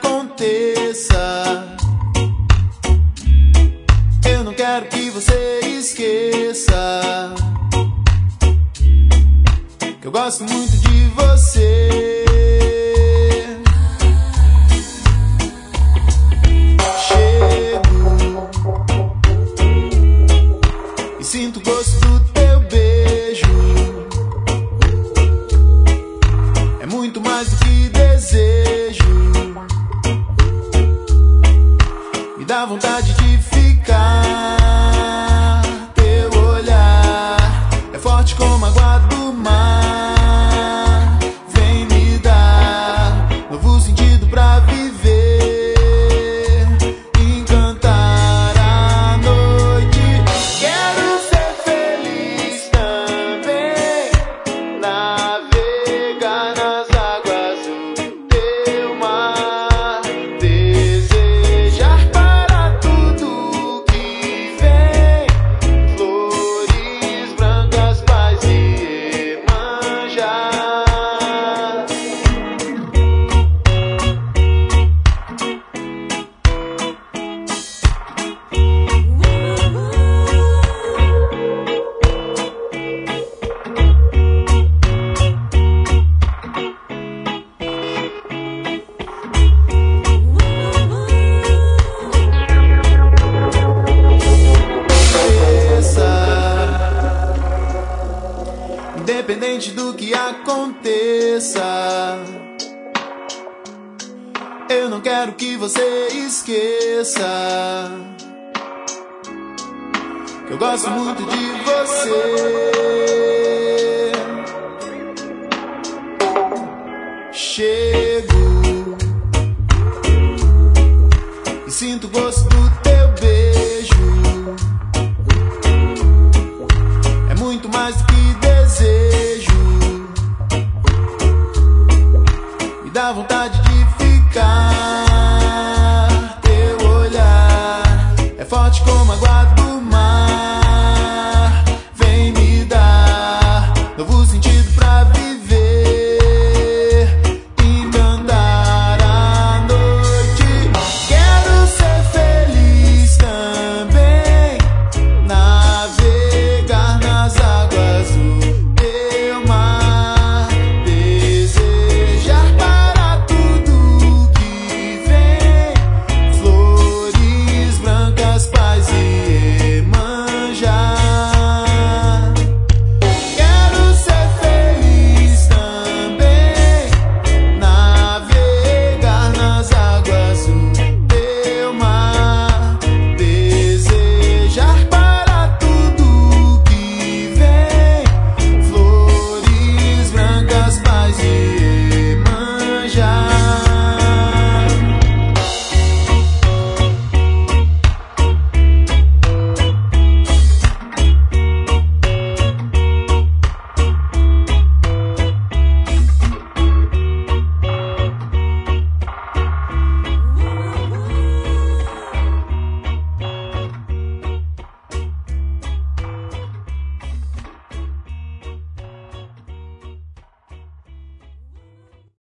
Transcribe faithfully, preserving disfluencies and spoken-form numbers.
aconteça, eu não quero que você esqueça que eu gosto muito de você. Chego e sinto o gosto do teu beijo. É muito mais do que desejo. Me dá vontade de ficar. Teu olhar é forte como a água do mar. Vem me dar novo sentido pra viver, encantar a noite. Quero ser feliz também, navegar nas águas do teu mar, desejar para tudo que vem, flores brancas, paz e Iemanjá. Independente do que aconteça, eu não quero que você esqueça que eu gosto muito de você. Chega.